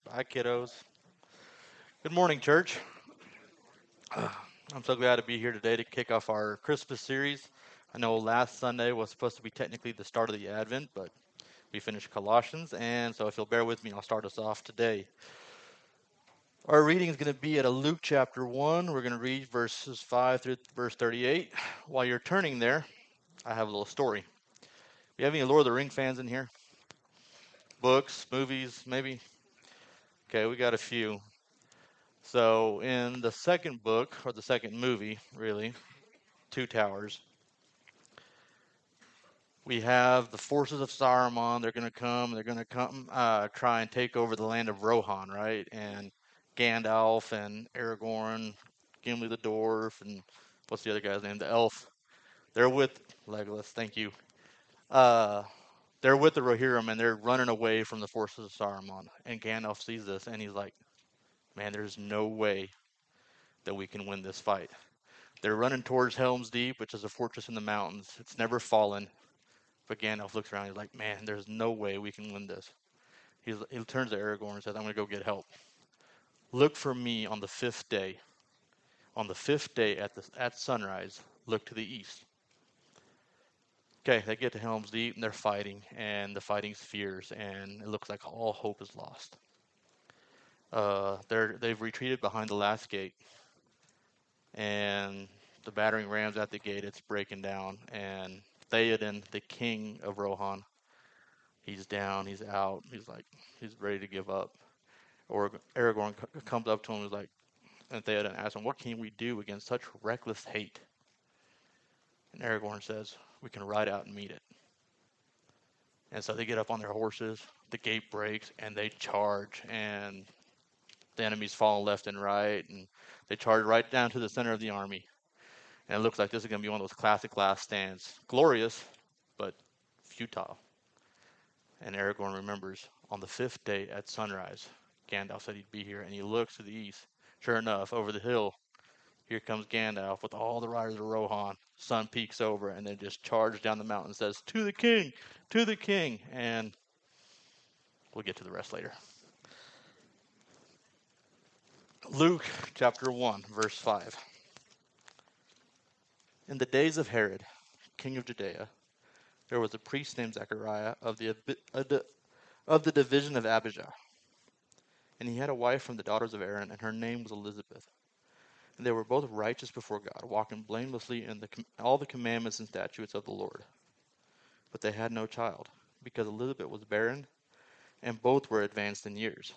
Bye, kiddos. Good morning, church. I'm so glad to be here today to kick off our Christmas series. I know last Sunday was supposed to be technically the start of the Advent, but we finished Colossians, and so if you'll bear with me, I'll start us off today. Our reading is going to be at Luke chapter 1. We're going to read verses 5 through verse 38. While you're turning there, I have a little story. You have any Lord of the Ring fans in here? Books, movies, maybe? Okay, we got a few. So in the second book, or the second movie, really, Two Towers, we have the forces of Saruman. They're going to come. They're going to come try and take over the land of Rohan, right? And Gandalf and Aragorn, Gimli the dwarf, and what's the other guy's name? The elf. They're with Legolas. Thank you. Uh, they're with the Rohirrim, and they're running away from the forces of Saruman. And Gandalf sees this, and he's like, "Man, there's no way that we can win this fight." They're running towards Helm's Deep, which is a fortress in the mountains. It's never fallen. But Gandalf looks around. He's like, "Man, there's no way we can win this." He turns to Aragorn and says, "I'm going to go get help. Look for me on the fifth day. On the fifth day at sunrise, look to the east." Okay, they get to Helm's Deep and they're fighting, and the fighting's fierce, and it looks like all hope is lost. They've retreated behind the last gate, and the battering rams at the gate. It's breaking down, and Theoden, the king of Rohan, he's down, he's out, he's ready to give up. Or Aragorn comes up to him and is like, and Theoden asks him, "What can we do against such reckless hate?" And Aragorn says, "We can ride out and meet it." And so they get up on their horses, the gate breaks, and they charge, and the enemy's falling left and right, and they charge right down to the center of the army. And it looks like this is going to be one of those classic last stands. Glorious, but futile. And Aragorn remembers on the fifth day at sunrise, Gandalf said he'd be here, and he looks to the east. Sure enough, over the hill, here comes Gandalf with all the riders of Rohan. Sun peeks over, and then just charges down the mountain and says, "To the king! To the king!" And we'll get to the rest later. Luke chapter 1, verse 5. In the days of Herod, king of Judea, there was a priest named Zechariah of the division of Abijah. And he had a wife from the daughters of Aaron, and her name was Elizabeth. And they were both righteous before God, walking blamelessly in all the commandments and statutes of the Lord. But they had no child, because Elizabeth was barren, and both were advanced in years.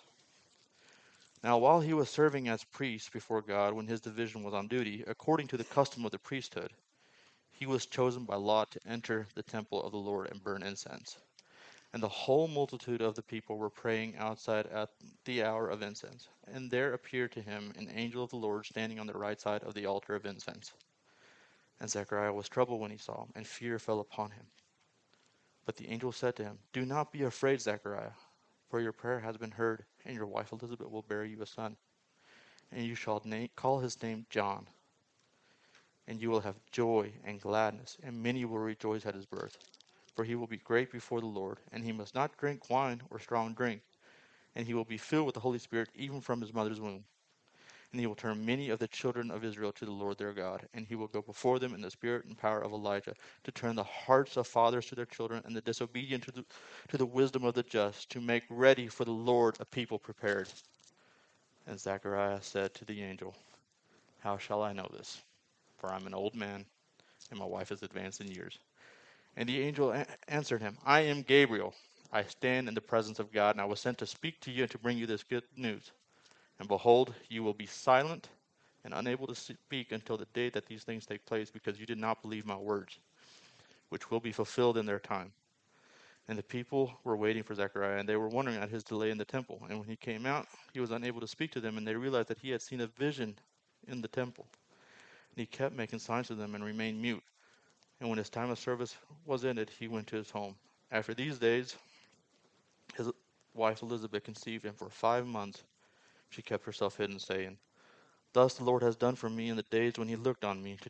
Now while he was serving as priest before God when his division was on duty, according to the custom of the priesthood, he was chosen by lot to enter the temple of the Lord and burn incense. And the whole multitude of the people were praying outside at the hour of incense. And there appeared to him an angel of the Lord standing on the right side of the altar of incense. And Zechariah was troubled when he saw him, and fear fell upon him. But the angel said to him, "Do not be afraid, Zechariah, for your prayer has been heard, and your wife Elizabeth will bear you a son. And you shall call his name John. And you will have joy and gladness, and many will rejoice at his birth. For he will be great before the Lord, and he must not drink wine or strong drink, and he will be filled with the Holy Spirit even from his mother's womb. And he will turn many of the children of Israel to the Lord their God, and he will go before them in the spirit and power of Elijah, to turn the hearts of fathers to their children, and the disobedient to the wisdom of the just, to make ready for the Lord a people prepared." And Zechariah said to the angel, "How shall I know this? For I'm an old man, and my wife is advanced in years." And the angel answered him, "I am Gabriel. I stand in the presence of God, and I was sent to speak to you and to bring you this good news. And behold, you will be silent and unable to speak until the day that these things take place, because you did not believe my words, which will be fulfilled in their time." And the people were waiting for Zechariah, and they were wondering at his delay in the temple. And when he came out, he was unable to speak to them, and they realized that he had seen a vision in the temple. And he kept making signs to them and remained mute. And when his time of service was ended, he went to his home. After these days, his wife Elizabeth conceived, and for 5 months she kept herself hidden, saying, "Thus the Lord has done for me in the days when he looked on me,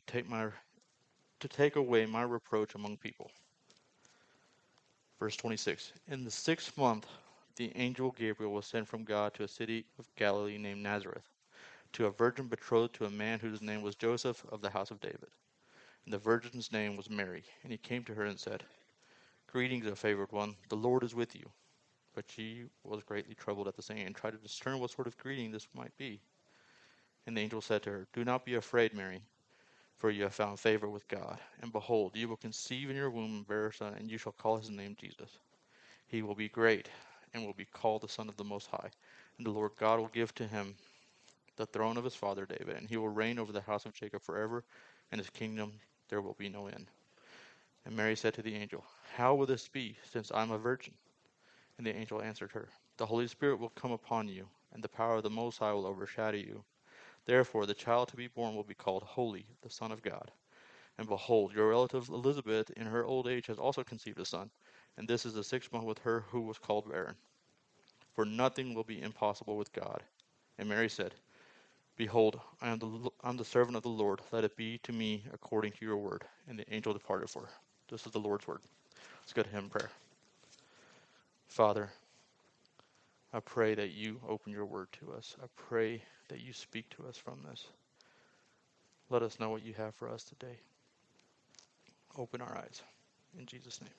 to take away my reproach among people." Verse 26. In the 6th month, the angel Gabriel was sent from God to a city of Galilee named Nazareth, to a virgin betrothed to a man whose name was Joseph of the house of David. And the virgin's name was Mary. And he came to her and said, Greetings, O favored one, the Lord is with you. But she was greatly troubled at the saying, and tried to discern what sort of greeting this might be. And the angel said to her, Do not be afraid, Mary, for you have found favor with God. And behold, you will conceive in your womb and bear a son, and you shall call his name Jesus. He will be great, and will be called the Son of the Most High. And the Lord God will give to him the throne of his father David, and he will reign over the house of Jacob forever, and his kingdom there will be no end. And Mary said to the angel, How will this be, since I am a virgin? And the angel answered her, The Holy Spirit will come upon you, and the power of the Most High will overshadow you. Therefore the child to be born will be called Holy, the Son of God. And behold, your relative Elizabeth in her old age has also conceived a son, and this is the 6th month with her who was called barren. For nothing will be impossible with God. And Mary said, Behold, I am the servant of the Lord. Let it be to me according to your word. And the angel departed for her. This is the Lord's word. Let's go to him in prayer. Father, I pray that you open your word to us. I pray that you speak to us from this. Let us know what you have for us today. Open our eyes. In Jesus' name.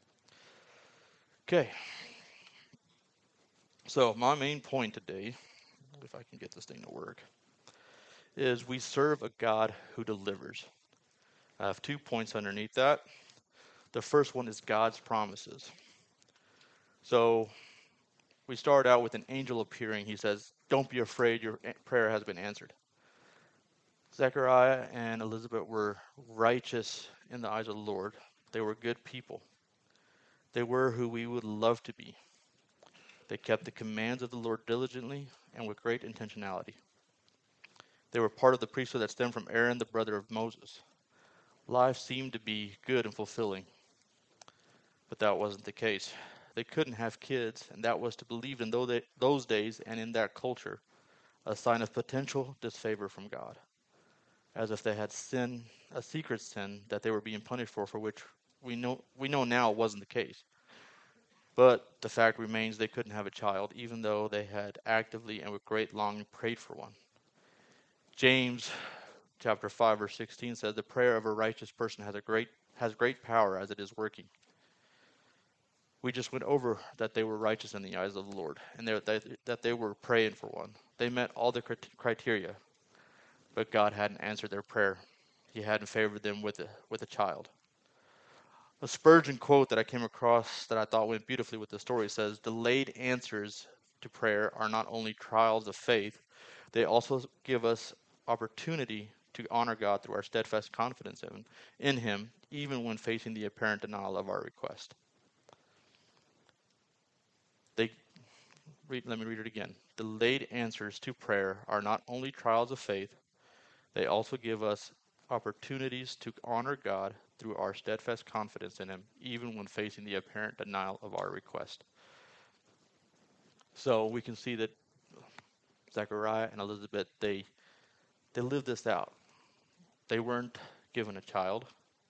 Okay. So my main point today, if I can get this thing to work, is we serve a God who delivers. I have 2 points underneath that. The first one is God's promises. So we start out with an angel appearing. He says, Don't be afraid, your prayer has been answered. Zechariah and Elizabeth were righteous in the eyes of the Lord. They were good people. They were who we would love to be. They kept the commands of the Lord diligently and with great intentionality. They were part of the priesthood that stemmed from Aaron, the brother of Moses. Life seemed to be good and fulfilling, but that wasn't the case. They couldn't have kids, and that was to believe in those days and in that culture a sign of potential disfavor from God, as if they had sinned, a secret sin that they were being punished for which we know now wasn't the case. But the fact remains they couldn't have a child, even though they had actively and with great longing prayed for one. James chapter 5 verse 16 says, The prayer of a righteous person has great power as it is working. We just went over that they were righteous in the eyes of the Lord, and that they were praying for one. They met all the criteria, but God hadn't answered their prayer. He hadn't favored them with a child. A Spurgeon quote that I came across that I thought went beautifully with the story says, Delayed answers to prayer are not only trials of faith, they also give us opportunity to honor God through our steadfast confidence in Him, even when facing the apparent denial of our request. Let me read it again. Delayed answers to prayer are not only trials of faith, they also give us opportunities to honor God through our steadfast confidence in Him, even when facing the apparent denial of our request. So we can see that Zechariah and Elizabeth, they lived this out. They weren't given a child,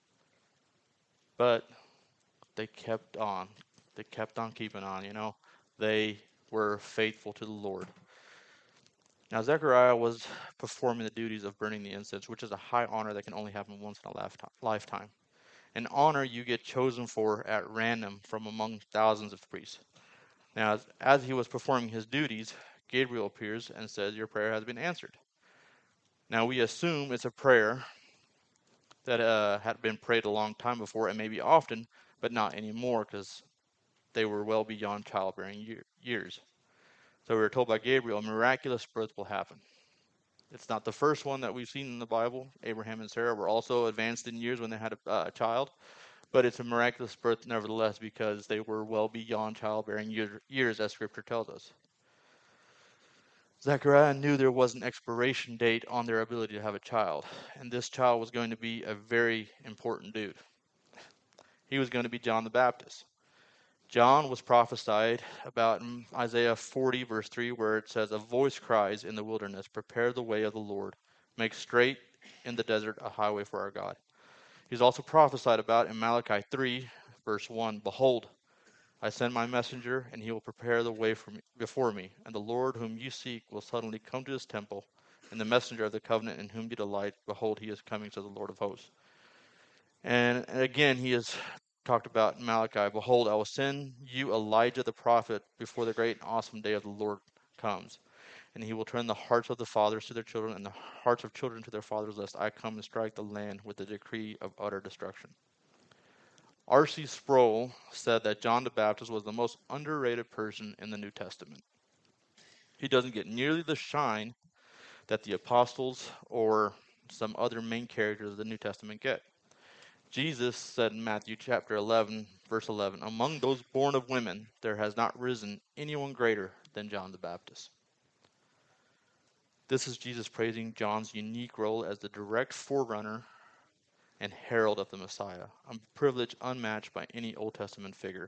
but they kept on. They kept on keeping on, They were faithful to the Lord. Now, Zechariah was performing the duties of burning the incense, which is a high honor that can only happen once in a lifetime. An honor you get chosen for at random from among thousands of priests. Now, as he was performing his duties, Gabriel appears and says, Your prayer has been answered. Now, we assume it's a prayer that had been prayed a long time before, and maybe often, but not anymore, because they were well beyond childbearing years. So we were told by Gabriel, a miraculous birth will happen. It's not the first one that we've seen in the Bible. Abraham and Sarah were also advanced in years when they had a child, but it's a miraculous birth nevertheless because they were well beyond childbearing years, as Scripture tells us. Zechariah knew there was an expiration date on their ability to have a child, and this child was going to be a very important dude. He was going to be John the Baptist. John was prophesied about in Isaiah 40 verse 3, where it says, A voice cries in the wilderness, Prepare the way of the Lord, make straight in the desert a highway for our God. He's also prophesied about in Malachi 3 verse 1, Behold, I send my messenger, and he will prepare the way before me. And the Lord whom you seek will suddenly come to his temple, and the messenger of the covenant in whom you delight, behold, he is coming, to the Lord of hosts. And again, he has talked about Malachi, behold, I will send you Elijah the prophet before the great and awesome day of the Lord comes. And he will turn the hearts of the fathers to their children, and the hearts of children to their fathers, lest I come and strike the land with the decree of utter destruction. R.C. Sproul said that John the Baptist was the most underrated person in the New Testament. He doesn't get nearly the shine that the apostles or some other main characters of the New Testament get. Jesus said in Matthew chapter 11, verse 11, among those born of women, there has not risen anyone greater than John the Baptist. This is Jesus praising John's unique role as the direct forerunner and herald of the Messiah, a privilege unmatched by any Old Testament figure.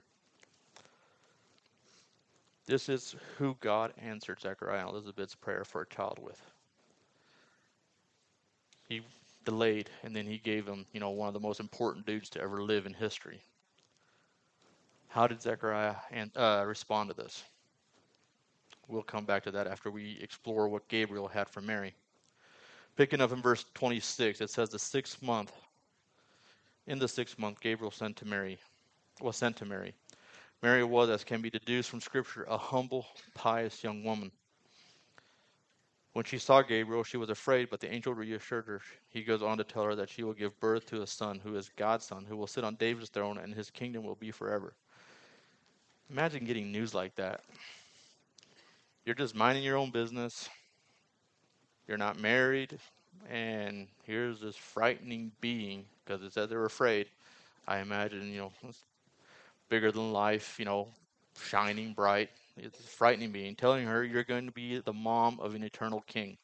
This is who God answered Zechariah and Elizabeth's prayer for a child with. He delayed, and then he gave him, one of the most important dudes to ever live in history. How did Zechariah respond to this? We'll come back to that after we explore what Gabriel had for Mary. Picking up in verse 26, it says in the 6th month, Gabriel was sent to Mary. Mary was, as can be deduced from Scripture, a humble, pious young woman. When she saw Gabriel, she was afraid, but the angel reassured her. He goes on to tell her that she will give birth to a son who is God's son, who will sit on David's throne, and his kingdom will be forever. Imagine getting news like that. You're just minding your own business. You're not married, and here's this frightening being, because it said they were afraid. I imagine, bigger than life, shining bright. It's a frightening being, telling her you're going to be the mom of an eternal king.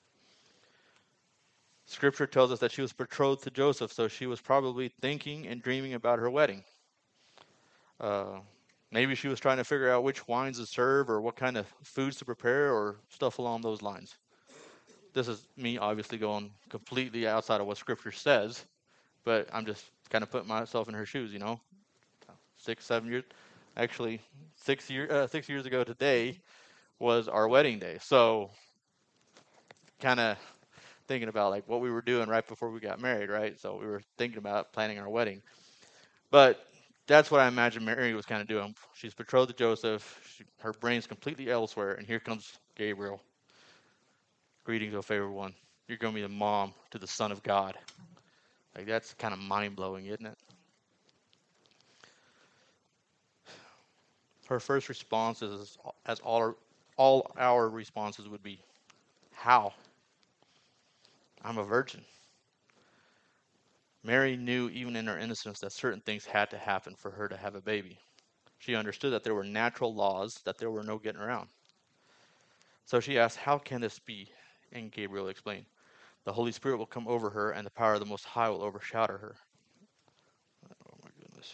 Scripture tells us that she was betrothed to Joseph, so she was probably thinking and dreaming about her wedding. Maybe she was trying to figure out which wines to serve or what kind of foods to prepare or stuff along those lines. This is me obviously going completely outside of what Scripture says, but I'm just kind of putting myself in her shoes, 6, 7 years. Actually, 6 years ago today was our wedding day. So kind of thinking about like what we were doing right before we got married, right? So we were thinking about planning our wedding. But that's what I imagine Mary was kind of doing. She's betrothed to Joseph. Her brain's completely elsewhere. And here comes Gabriel. Greetings, O favored one. You're going to be the mom to the Son of God. Like, that's kind of mind-blowing, isn't it? Her first response is, as all our responses would be, how? I'm a virgin. Mary knew, even in her innocence, that certain things had to happen for her to have a baby. She understood that there were natural laws that there were no getting around. So she asked, how can this be? And Gabriel explained, the Holy Spirit will come over her, and the power of the Most High will overshadow her. Oh my goodness.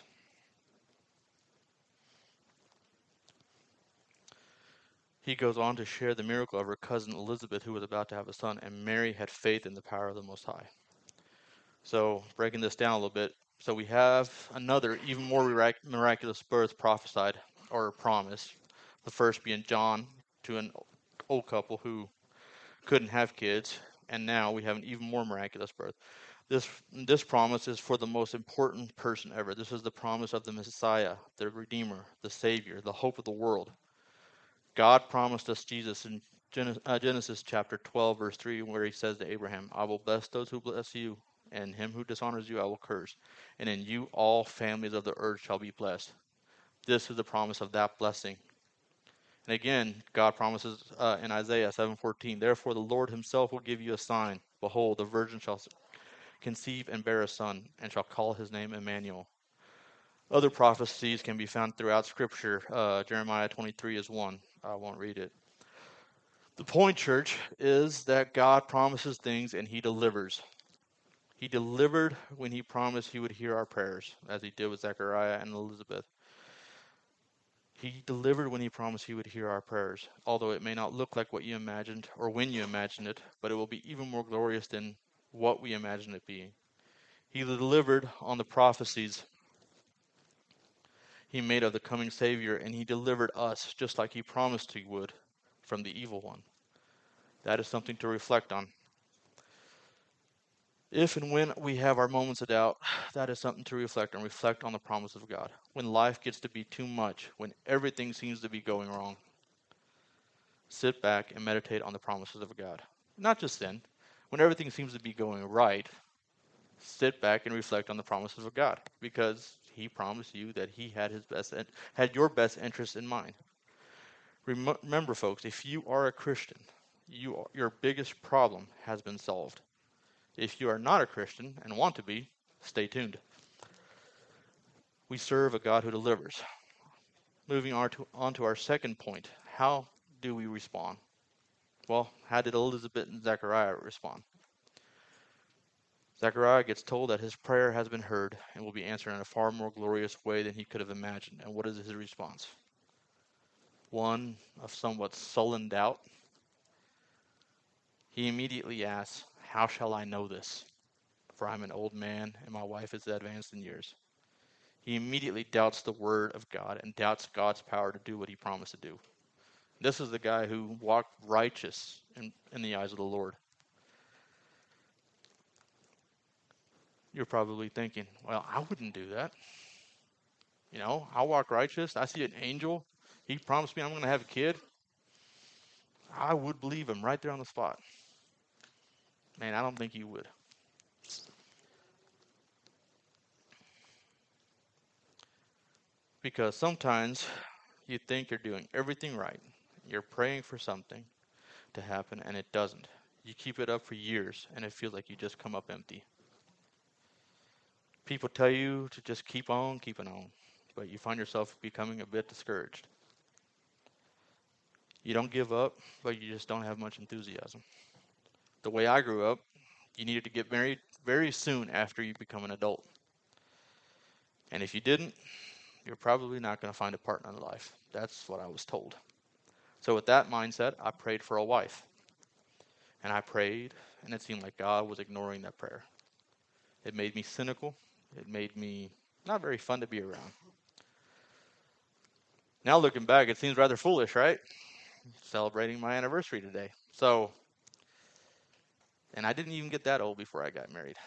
He goes on to share the miracle of her cousin Elizabeth, who was about to have a son, and Mary had faith in the power of the Most High. So, breaking this down a little bit, so we have another, even more miraculous birth prophesied, or promised. The first being John to an old couple who couldn't have kids, and now we have an even more miraculous birth. This promise is for the most important person ever. This is the promise of the Messiah, the Redeemer, the Savior, the hope of the world. God promised us Jesus in Genesis chapter 12, verse 3, where he says to Abraham, I will bless those who bless you, and him who dishonors you I will curse. And in you all families of the earth shall be blessed. This is the promise of that blessing. And again, God promises in Isaiah 7:14, therefore the Lord himself will give you a sign. Behold, the virgin shall conceive and bear a son, and shall call his name Emmanuel. Other prophecies can be found throughout Scripture. Jeremiah 23 is one. I won't read it. The point, church, is that God promises things and he delivers. He delivered when he promised he would hear our prayers, as he did with Zechariah and Elizabeth. He delivered when he promised he would hear our prayers, although it may not look like what you imagined or when you imagined it, but it will be even more glorious than what we imagined it being. He delivered on the prophecies. he made of the coming Savior, and he delivered us just like he promised he would from the evil one. That is something to reflect on. If and when we have our moments of doubt, that is something to reflect on. Reflect on the promise of God. When life gets to be too much, when everything seems to be going wrong, sit back and meditate on the promises of God. Not just then. When everything seems to be going right, sit back and reflect on the promises of God, because he promised you that he had your best interest in mind. Remember, folks, if you are a Christian, your biggest problem has been solved. If you are not a Christian and want to be, stay tuned. We serve a God who delivers. Moving on to our second point, how do we respond? Well, how did Elizabeth and Zechariah respond? Zechariah gets told that his prayer has been heard and will be answered in a far more glorious way than he could have imagined. And what is his response? One of somewhat sullen doubt. He immediately asks, "How shall I know this? For I'm an old man and my wife is advanced in years." He immediately doubts the word of God and doubts God's power to do what he promised to do. This is the guy who walked righteous in the eyes of the Lord. You're probably thinking, well, I wouldn't do that. I walk righteous. I see an angel. He promised me I'm going to have a kid. I would believe him right there on the spot. Man, I don't think you would. Because sometimes you think you're doing everything right. You're praying for something to happen and it doesn't. You keep it up for years and it feels like you just come up empty. People tell you to just keep on keeping on, but you find yourself becoming a bit discouraged. You don't give up, but you just don't have much enthusiasm. The way I grew up, you needed to get married very soon after you become an adult. And if you didn't, you're probably not going to find a partner in life. That's what I was told. So with that mindset, I prayed for a wife. And I prayed, and it seemed like God was ignoring that prayer. It made me cynical. It made me not very fun to be around. Now looking back, it seems rather foolish, right? Celebrating my anniversary today. And I didn't even get that old before I got married.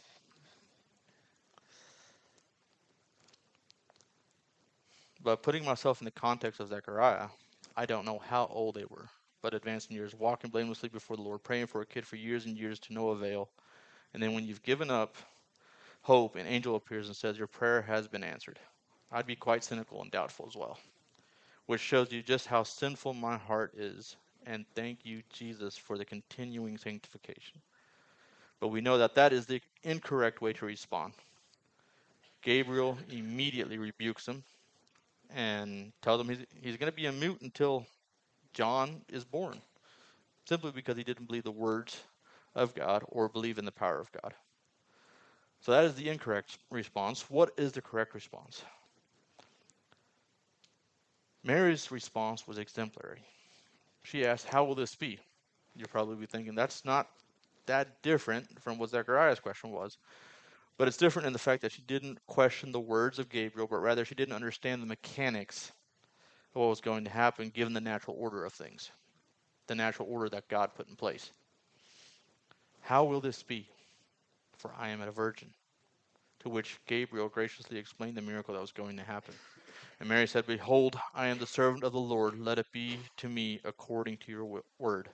But putting myself in the context of Zechariah, I don't know how old they were, but advanced in years, walking blamelessly before the Lord, praying for a kid for years and years to no avail. And then when you've given up hope, an angel appears and says, "Your prayer has been answered." I'd be quite cynical and doubtful as well, which shows you just how sinful my heart is. And thank you, Jesus, for the continuing sanctification. But we know that that is the incorrect way to respond. Gabriel immediately rebukes him and tells him he's going to be a mute until John is born, simply because he didn't believe the words of God or believe in the power of God. So that is the incorrect response. What is the correct response? Mary's response was exemplary. She asked, "How will this be?" You'll probably be thinking that's not that different from what Zechariah's question was. But it's different in the fact that she didn't question the words of Gabriel, but rather she didn't understand the mechanics of what was going to happen given the natural order of things, the natural order that God put in place. "How will this be? For I am a virgin." To which Gabriel graciously explained the miracle that was going to happen. And Mary said, "Behold, I am the servant of the Lord. Let it be to me according to your word."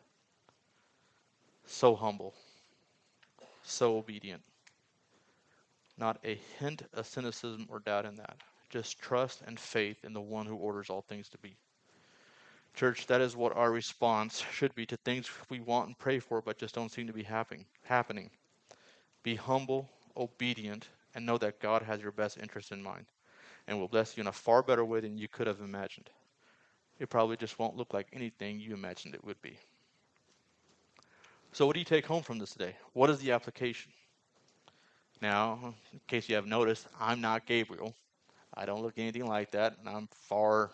So humble, so obedient. Not a hint of cynicism or doubt in that. Just trust and faith in the one who orders all things to be. Church, that is what our response should be to things we want and pray for but just don't seem to be happening. Be humble, obedient, and know that God has your best interest in mind and will bless you in a far better way than you could have imagined. It probably just won't look like anything you imagined it would be. So what do you take home from this today? What is the application? Now, in case you have noticed, I'm not Gabriel. I don't look anything like that, and I'm far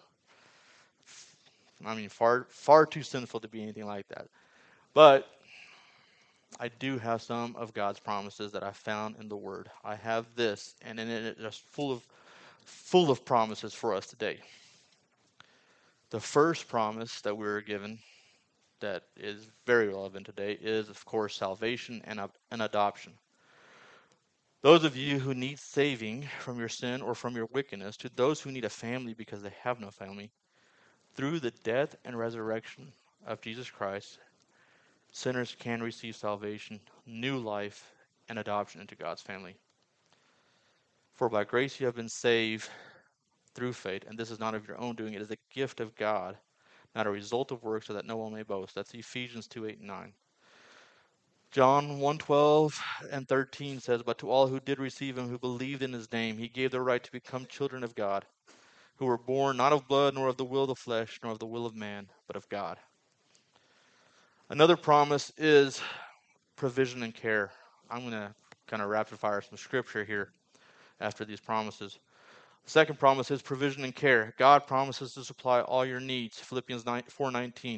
too sinful to be anything like that. But I do have some of God's promises that I found in the Word. I have this, and in it it's just full of full of promises for us today. The first promise that we were given that is very relevant today is, of course, salvation and adoption. Those of you who need saving from your sin or from your wickedness, to those who need a family because they have no family, through the death and resurrection of Jesus Christ, sinners can receive salvation, new life, and adoption into God's family. For by grace you have been saved through faith, and this is not of your own doing, it is a gift of God, not a result of works, so that no one may boast. That's Ephesians 2:8 and 9. John 1:12 and 13 says, but to all who did receive him, who believed in his name, he gave the right to become children of God, who were born not of blood, nor of the will of the flesh, nor of the will of man, but of God. Another promise is provision and care. I'm going to kind of rapid fire some scripture here after these promises. The second promise is provision and care. God promises to supply all your needs. Philippians 4:19.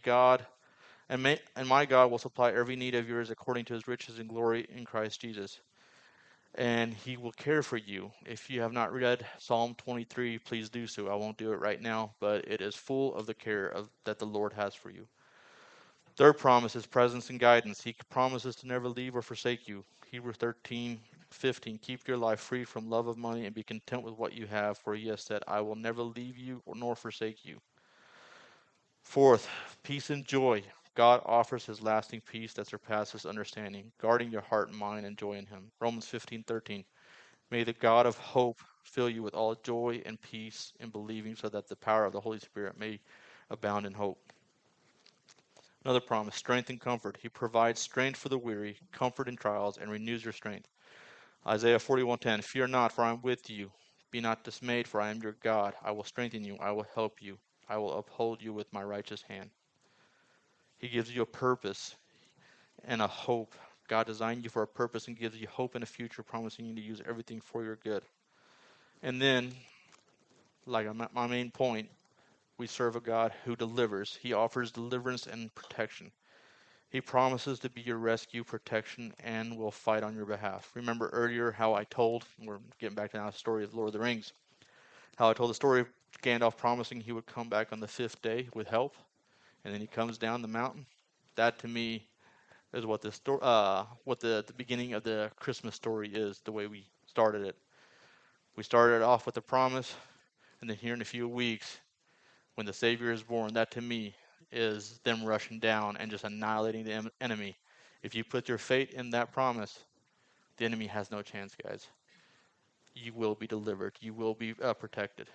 And my God will supply every need of yours according to his riches and glory in Christ Jesus. And he will care for you. If you have not read Psalm 23, please do so. I won't do it right now, but it is full of the care that the Lord has for you. Third promise is presence and guidance. He promises to never leave or forsake you. Hebrews 13:15. Keep your life free from love of money and be content with what you have, for he has said, I will never leave you nor forsake you. Fourth, peace and joy. God offers his lasting peace that surpasses understanding, guarding your heart and mind and joy in him. Romans 15:13. May the God of hope fill you with all joy and peace in believing, so that the power of the Holy Spirit may abound in hope. Another promise, strength and comfort. He provides strength for the weary, comfort in trials, and renews your strength. Isaiah 41:10. Fear not, for I am with you. Be not dismayed, for I am your God. I will strengthen you. I will help you. I will uphold you with my righteous hand. He gives you a purpose and a hope. God designed you for a purpose and gives you hope in a future, promising you to use everything for your good. And then, like my main point, we serve a God who delivers. He offers deliverance and protection. He promises to be your rescue, protection, and will fight on your behalf. Remember earlier how I told, we're getting back to now the story of Lord of the Rings, how I told the story of Gandalf promising he would come back on the 5th day with help, and then he comes down the mountain. That to me is what the beginning of the Christmas story is, the way we started it. We started off with a promise, and then here in a few weeks, when the Savior is born, that to me is them rushing down and just annihilating the enemy. If you put your faith in that promise, the enemy has no chance, guys. You will be delivered. You will be protected.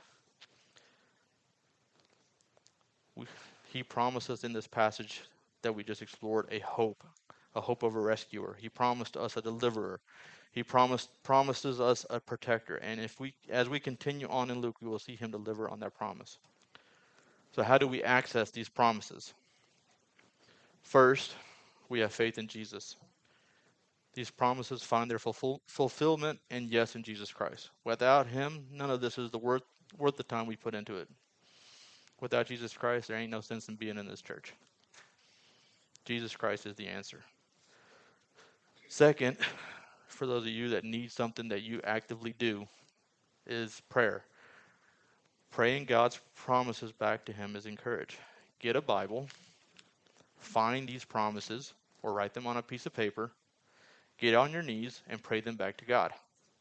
He promises in this passage that we just explored a hope of a rescuer. He promised us a deliverer. He promises us a protector. And as we continue on in Luke, we will see him deliver on that promise. So how do we access these promises? First, we have faith in Jesus. These promises find their fulfillment and yes in Jesus Christ. Without him, none of this is worth the time we put into it. Without Jesus Christ, there ain't no sense in being in this church. Jesus Christ is the answer. Second, for those of you that need something that you actively do, is prayer. Praying God's promises back to him is encouraged. Get a Bible, find these promises, or write them on a piece of paper, get on your knees, and pray them back to God.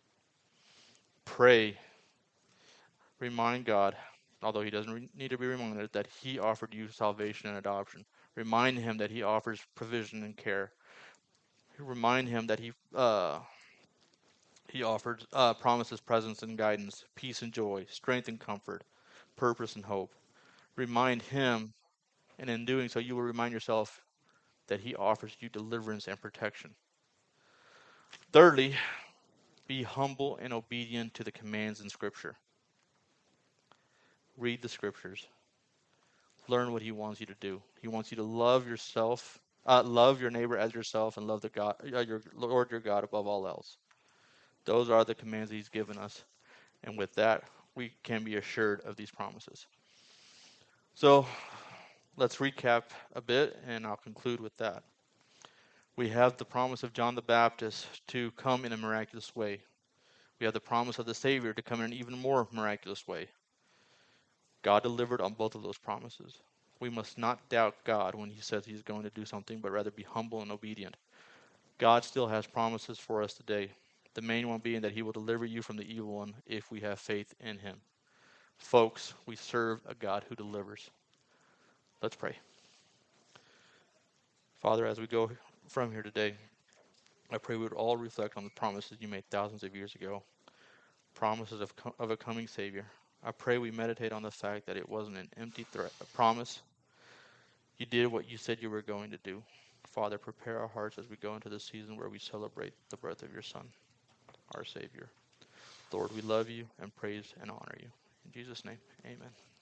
Pray. Remind God, although he doesn't need to be reminded, that he offered you salvation and adoption. Remind him that he offers provision and care. Remind him that he offered promises, presence and guidance, peace and joy, strength and comfort, purpose and hope. Remind him, and in doing so, you will remind yourself that he offers you deliverance and protection. Thirdly, be humble and obedient to the commands in Scripture. Read the Scriptures. Learn what he wants you to do. He wants you to love your neighbor as yourself, and love your Lord your God above all else. Those are the commands he's given us, and with that, we can be assured of these promises. So, let's recap a bit, and I'll conclude with that. We have the promise of John the Baptist to come in a miraculous way. We have the promise of the Savior to come in an even more miraculous way. God delivered on both of those promises. We must not doubt God when he says he's going to do something, but rather be humble and obedient. God still has promises for us today. The main one being that he will deliver you from the evil one if we have faith in him. Folks, we serve a God who delivers. Let's pray. Father, as we go from here today, I pray we would all reflect on the promises you made thousands of years ago, promises of a coming Savior. I pray we meditate on the fact that it wasn't an empty threat, a promise. You did what you said you were going to do. Father, prepare our hearts as we go into this season where we celebrate the birth of your Son, our Savior. Lord, we love you and praise and honor you. In Jesus' name, amen.